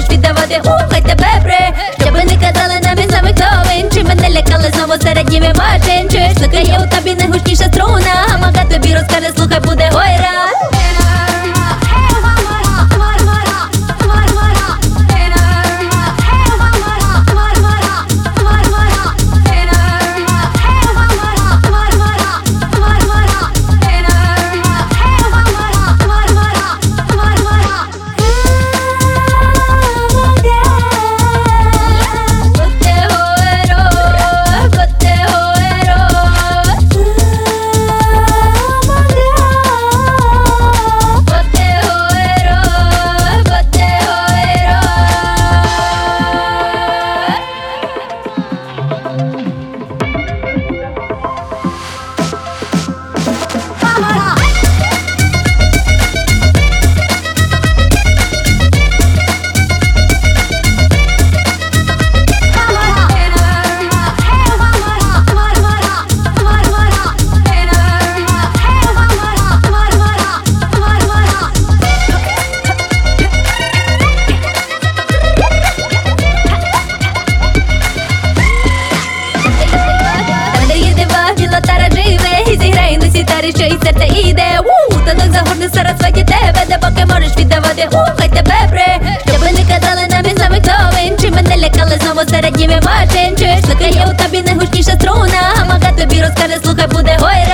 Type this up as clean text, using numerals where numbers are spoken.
можеш віддавати, хай тебе при. Щоби не казали нам із нами хто він, чи мене лякали знову серед ними машин. Чуєш, слухає у тобі найгучніша струна, Мага тобі розкаже, слухай, буде гойра. Що і серце іде, танок загорне сарасваті тебе, де поки можеш віддавати, хай тебе при. Щоби не казали нам із нами хто він, чи мене лякали знову серед ними машин. Чуєш, слухає у тобі найгучніша струна, Мага тобі розкаже, слухай, буде гойра.